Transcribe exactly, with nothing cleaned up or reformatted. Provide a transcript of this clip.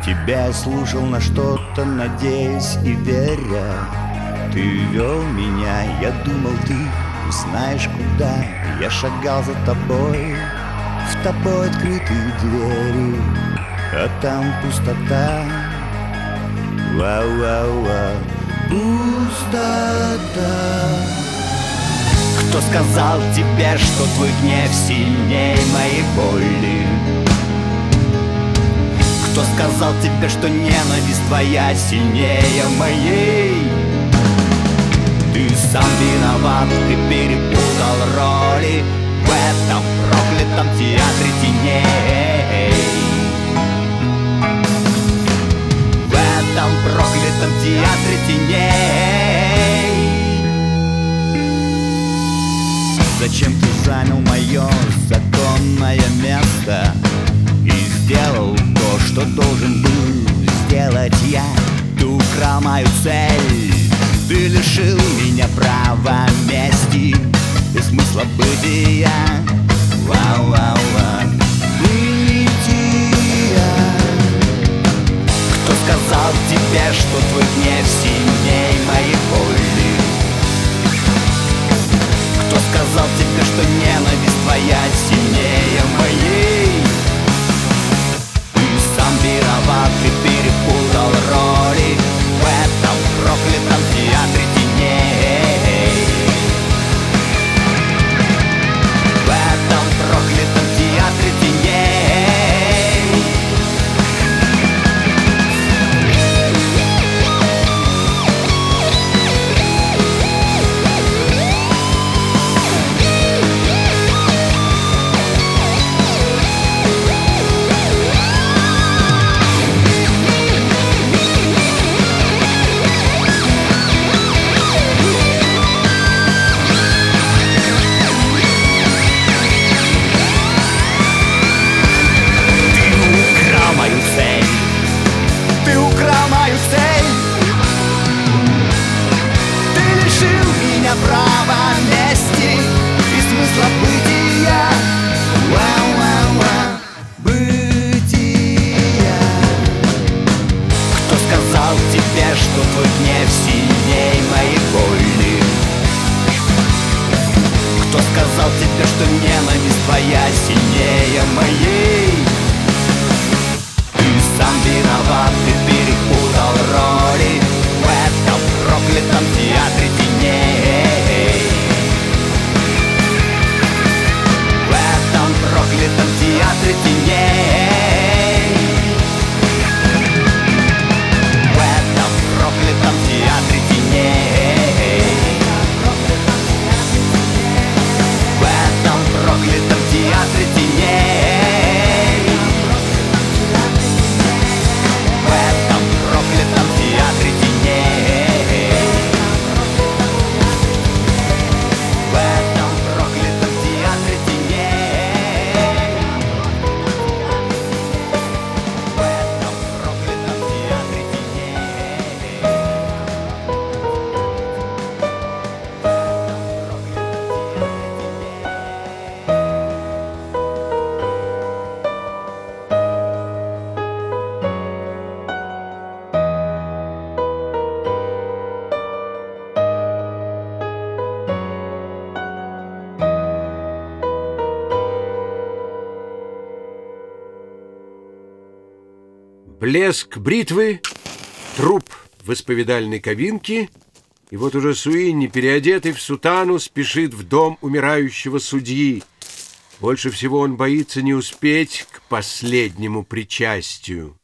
Тебя я слушал, на что-то надеясь и веря. Ты вел меня, я думал, ты знаешь куда. Я шагал за тобой, в тобой открытые двери, а там пустота. Вау-вау-вау, пустота. Кто сказал тебе, что твой гнев сильнее моей боли? Кто сказал тебе, что ненависть твоя сильнее моей? Ты сам виноват, ты перепутал роли в этом проклятом театре теней. В этом проклятом театре теней. Зачем ты занял мое законное место и сделал то, что должен был сделать я? Ты украл мою цель, ты лишил меня права мести и смысла бытия. Вау-вау-вау, бытия. Кто сказал тебе, что твой гнев сильней моей боли? Кто сказал тебе, что ненависть твоя сильнее моей? Ты сам виноват, ты перепутал роли в этом проклятом театре теней. В этом проклятом театре теней. Блеск бритвы, труп в исповедальной кабинке, и вот уже Суинни, переодетый в сутану, спешит в дом умирающего судьи. Больше всего он боится не успеть к последнему причастию.